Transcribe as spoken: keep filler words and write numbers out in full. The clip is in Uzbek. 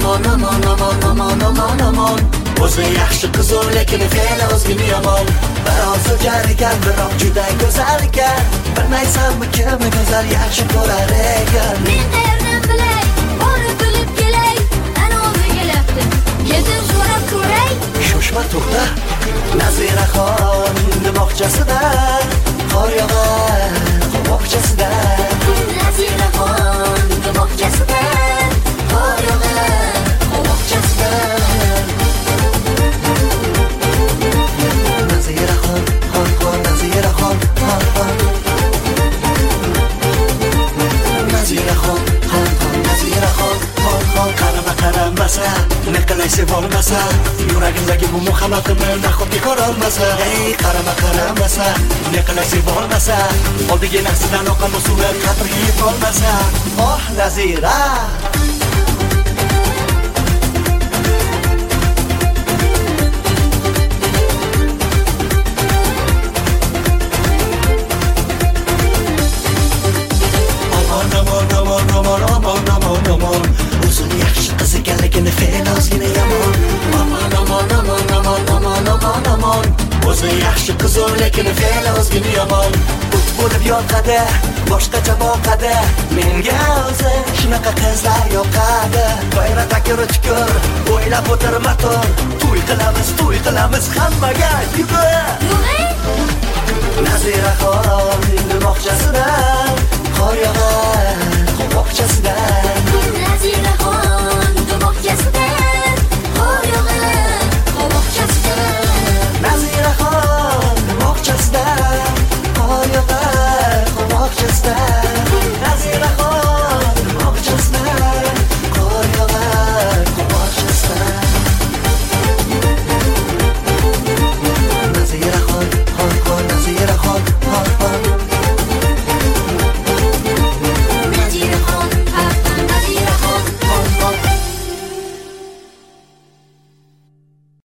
Aman aman aman aman aman aman o'zi yaxshi qiz lekin fe'li o'zgina yomon. Biroz o'jar ekan, biroq juda go'zal ekan. Bilmaysanmi kimni go'zal yaxshi ko'rar ekan? Men qayerdan bilay, borib bilib kelay. Ana o'zi kelibdi, ketin so'rab ko'ray. Shoshma to'xta, Naziraxon demoqchasida qor yog'ar qo'moqchasida. Naziraxon demoqchasida qor yog'ar qo'moqchasida. Naziraxon, xon xon Naziraxon, xon xon. Naziraxon, xon xon Naziraxon, xon xon. Qarama qaramasa, ne qilay sevolmasa, yuragimdagi bu muhabbatimni nahotga ko'rolmasa. Ey qarama qaramasa, ne qilay sevolmasa, oldiga nafsidan oqqan bu suv qadriga yetolmasa. Oh Nazira, o'zini yaxshi qiz ekanligini fe'li ozgina yomon. Aman aman aman aman aman aman aman o'zi yaxshi qiz lekin fe'li ozgina yomon. O't bo'lib yoqadi, boshqacha boqadi. Menga o'zi shunaqa qizlar yoqadi. G'ayrat akir chukur, o'ylab o'tirma tur. To'y qilamiz, to'y qilamiz hammaga yugur. Naziraxon demoqchasidan qor yog'ar qo'moqchasidan. Naziraxon